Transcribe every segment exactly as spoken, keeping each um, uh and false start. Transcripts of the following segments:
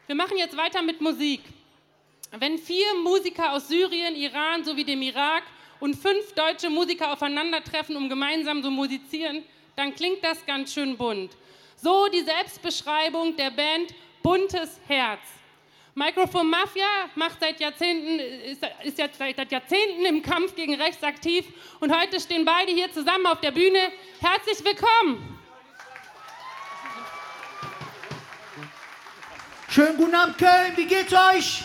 Wir machen jetzt weiter mit Musik. Wenn vier Musiker aus Syrien, Iran sowie dem Irak und fünf deutsche Musiker aufeinandertreffen, um gemeinsam zu musizieren, dann klingt das ganz schön bunt. So die Selbstbeschreibung der Band Buntes Herz. Microphone Mafia macht seit Jahrzehnten, ist, ist jetzt seit Jahrzehnten im Kampf gegen rechts aktiv und heute stehen beide hier zusammen auf der Bühne. Herzlich willkommen! Schönen guten Abend, Köln, wie geht's euch?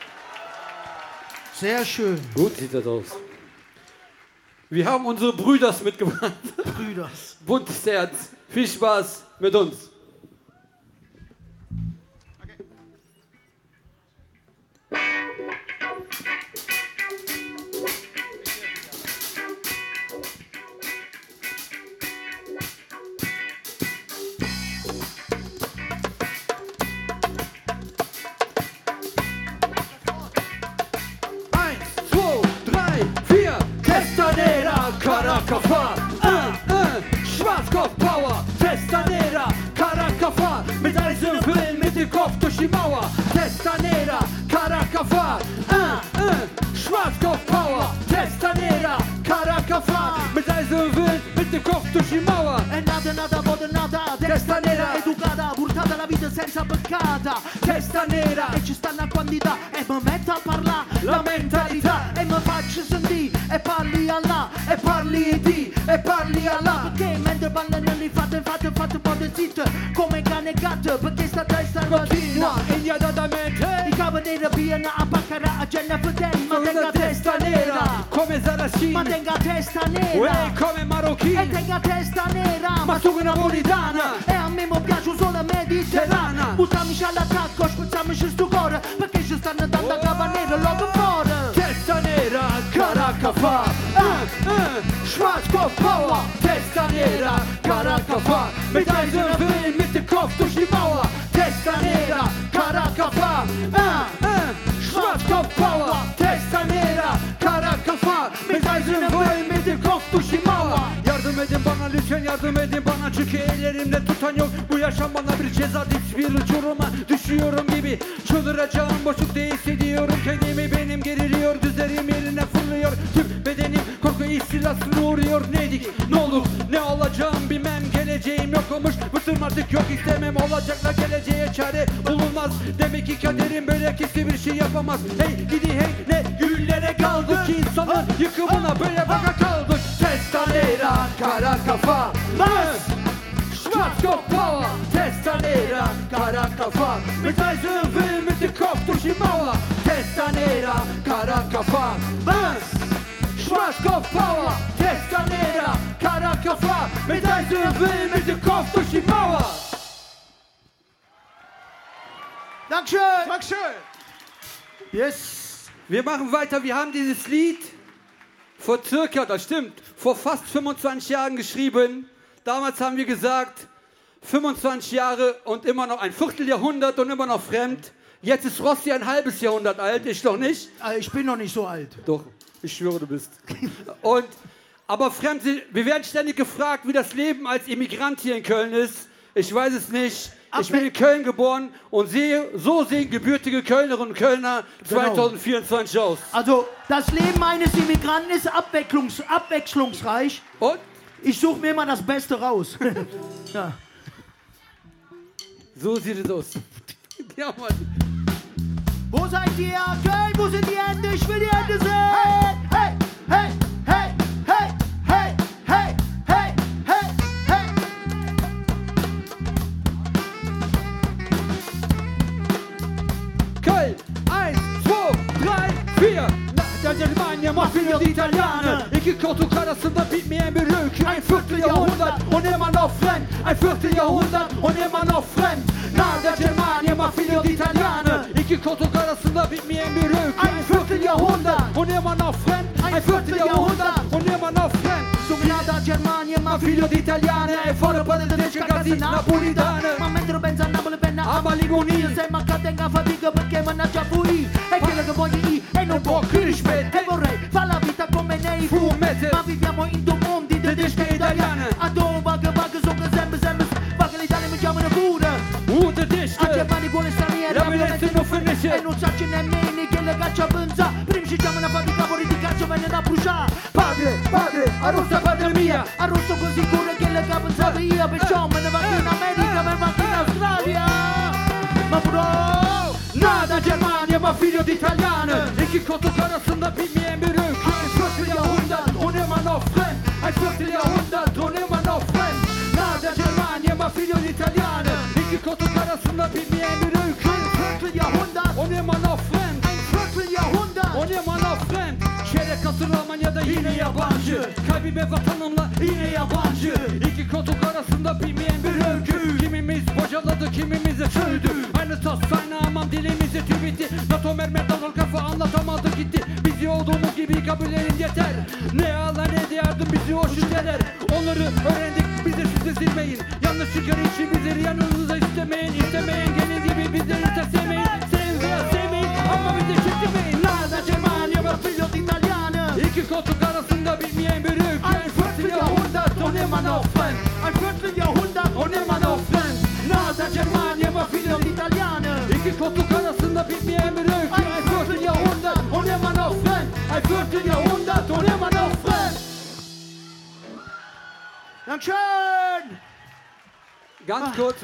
Sehr schön. Gut sieht das aus. Wir haben unsere Brüders mitgebracht. Brüders. Buntes Herz. Viel Spaß mit uns. Caracafar, uh, uh, Schwarzkopf Power, Testanera, Caracafar, mit Eisenwillen mit dem Kopf durch die Mauer, Testanera, Caracafar, uh, uh, Schwarzkopf Power, Testanera, Caracafar, mit Eisenwillen mit dem Kopf durch die Mauer. E nada, nada, vode nada, testa nera, educata, buttata la vita senza peccata, testa nera, e ci sta una quantità, e mi metto a parlare, la mentalità, e mi faccio sentire, e parli a là, e parli di, e parli a là, perché mentre ballano li fate, fate, fate un po' di zitto, come cane e gatto, perché sta testa continua, immediatamente, i cavalieri piena a baccarà, a Genna Fedel, ma tenga testa nera, come Saracini, ma tenga testa nera, uè, come marocchini, e tenga testa nera, ma tu napolitana, e a me mi piace solo mediterrana, butamici all'attacco, spezziamoci sto cuore, perché ci stanno dando a cava nera, logo fuori, testa nera, Caracafar, uh, uh, Schwarzkopf Power, testa nera, Caracafar, mit Eisenwillen mit dem Kopf durch die Mauer, testa nera, Caracafar, uh, uh, Schwarzkopf Power, testa nera, Caracafar, mit Eisenwillen mit dem Kopf durch die Mauer. Yardım edin bana lütfen, yardım edin bana, çünkü ellerimde tutan yok. Bu yaşam bana bir ceza, bir uçuruma düşüyorum gibi. Çıldıracağım, boşlukta hissediyorum kendimi, benim geriliyor, dizlerim yerine fırlıyor. Tüm bedenim korku istilasına uğruyor. Neydik, ne olur, ne olacağım bilmem, geleceğim yok olmuş. Bıktım artık, yok istemem, olacakla geleceğe çare bulunmaz. Demek ki kaderim böyle, kimse bir şey yapamaz. Hey gidi hey, ne güllere kaldık ki insanın yıkımına böyle baka kaldık. Testanera, Caracafar, Schwarzkopf Power, Testanera, Caracafar, mit Eisenwillen mit dem Kopf durch die Mauer, Testanera, Caracafar, Schwarzkopf Power, Testanera, Caracafar, mit Eisenwillen mit dem Kopf durch die Mauer. Dankeschön. Dankeschön. Yes. Wir machen weiter, wir haben dieses Lied vor circa, das stimmt, vor fast fünfundzwanzig Jahren geschrieben. Damals haben wir gesagt, fünfundzwanzig Jahre und immer noch ein Vierteljahrhundert und immer noch fremd. Jetzt ist Rossi ein halbes Jahrhundert alt, ich noch nicht. Ich bin noch nicht so alt. Doch, ich schwöre, du bist. Und, aber fremd, wir werden ständig gefragt, wie das Leben als Immigrant hier in Köln ist. Ich weiß es nicht. Ich bin in Köln geboren und sehe, so sehen gebürtige Kölnerinnen und Kölner zweitausendvierundzwanzig aus. Also, das Leben eines Immigranten ist abwechslungs abwechslungsreich. Und? Ich suche mir immer das Beste raus. Ja. So sieht es aus. Ja, Mann. Wo seid ihr? Köln, wo sind die Hände? Ich will die Hände sehen. Hey, hey, hey, hey, hey, hey, hey, hey, hey, hey. Köln, eins, zwei, drei, vier. Da Germania, ma figlio di Italiane. Ich Konto arasında bitmeyen bir ülke. Ein Vierteljahrhundert und immer noch fremd. Ein Vierteljahrhundert und immer noch fremd. Nada Germania, ma figlio di Italiane. Ich Konto arasında bitmeyen bir ülke. Ein Vierteljahrhundert und immer noch fremd. Ein Vierteljahrhundert und immer noch fremd. Nada Germania, ma figlio di Italiane. E fuori per le tedesche ragazzi napolitane. Ma mentre pensa a Napoli penna a Maligoni. Se mancate in fatica perché mannaggia fui. È quello che voglio io e non può crescere. E vorrei fare la vita come nei fumetti. Ma viviamo in due mondi, tedesche e italiane. A dove vaga vaga sopra sempre sempre. Vaga l'Italia mi chiamano pure. Uh, tedesche. A Germania vuole straniera La violenza non finisce. E non sa c'è nemmeno che le caccia pensa. Prima ci chiamano a fatica, poi di cazzo vengono a bruciare. Padre, padre, arrosta padre mia. Arrosto così cura che le capo pensavo io. Perciò me ne vado in America, me ne vado in Australia. Ma bro, nada Germania, ma figlio di italiano. İki koltuk arasında bilmeyen bir ülke. Fırtı Jahrhundert, ohne man auf Fremd. Ein Viertel Jahrhundert, ohne man auf Fremd. Nada Germania, ma figlio di italiano. İki koltuk arasında bilmeyen bir ülke. Ein Viertel Jahrhundert, O ne man auf Fremd. ein Viertel Jahrhundert. O ne man auf Fremd. Çeyrek asır Almanya'da yine yabancı. Kalbime vatanımla yine yabancı. İki koltuk arasında bilmeyen bir ülke. Kimimiz bocaladı, kimimize sövdü. Aynı tas aynı aman dilimizi tübitti. NATO mermer dalıl kafa anlatamadı gitti. Bizi olduğumuz gibi kabul edin yeter. Ne ağlar ne yardım bizi hoşut eder. Onları öğrendik bizi size silmeyin. Yanlış çıkar için bizleri yanınıza istemeyin. İstemeyin gelin gibi bizleri sevmeyin. Sevin veya sevmeyin ama bizi çektirmeyin. Nada Germania, ma figlio di italiano. İki koltuk arasında bilmeyen bir ülke. Ein Viertel Jahrhundert, ohne man auf Fremd. Ein Viertel Jahrhundert, ohne man auf Fremd. Nada Germania, ma figlio di italiano. İki koltuk arasında bilmeyen bir ülke. Ein Viertel Jahrhundert, ohne man auf Fremd. Ein Viertel Jahrhundert, ohne man auf Fremd. Dankeschön! Ganz kurz.